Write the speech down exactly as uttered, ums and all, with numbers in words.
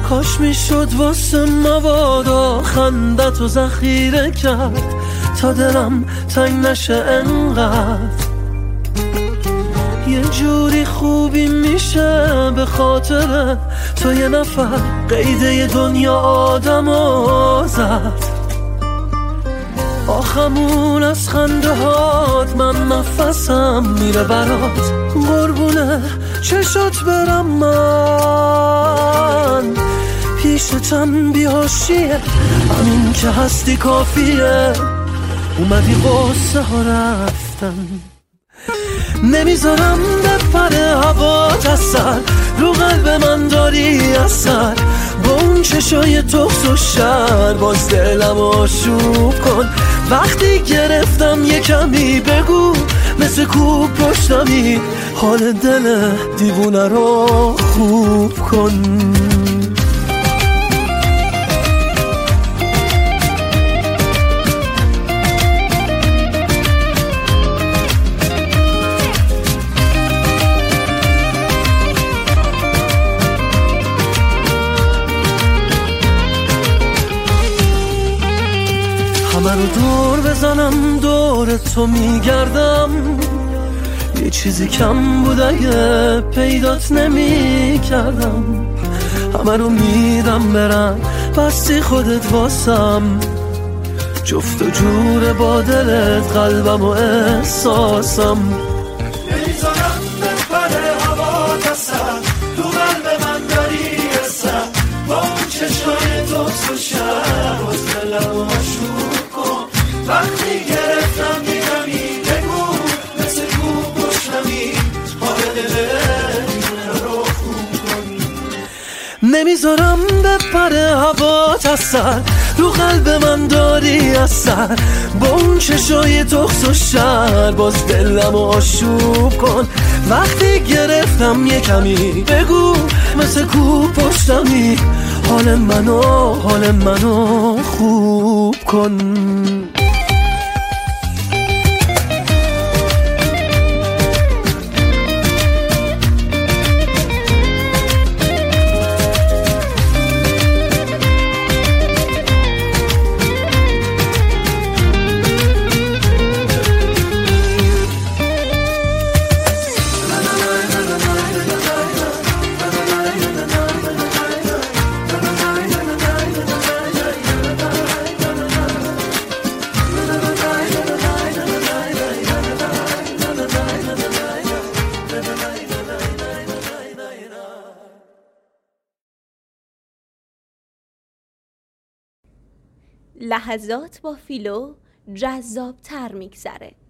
کاش میشد واسه مبادا خندت و ذخیره کرد تا دلم تنگ نشه انقدر. یه جوری خوبی میشه به خاطر تو یه نفر قیده دنیا آدمو زد. آخمون از خنده هات من نفسم میره برات، قربونه چشات برم من. پیشتم بیاشیه همین که هستی کافیه، اومدی قصه ها رفتن. نمیذارم بپره هوات از سر، رو قلب من داری اثر. با اون چشای تخس و شر باز دلم آشوب کن. وقتی گرفتم یه کمی بگو مثل کوب پشتمی، حال دل دیوونه رو خوب کن. همه رو دور بزنم دور تو میگردم، یه چیزی کم بود اگه پیدات نمی کردم. همه رو میدم برم بستی خودت واسم، جفت و جور با دلت قلبم و احساسم. نمیذارم بپره هوات از سر، تو قلب من داری اثر. با اون چشمای تخس و شر باز دلم آشوب کن. وقتی گرفتم میگمی بگو مثل کوب پشتمی، حال دلت رو خوب کن. نمیذارم بپره هوات از سر، رو قلب من داری اثر. با اون چشای تخس و شر باز دلم آشوب کن. وقتی گرفتم یه کمی بگو مثل کوب پشتمی، حال منو حال منو خوب کن. لحظات با فیلو جذاب تر میگذره.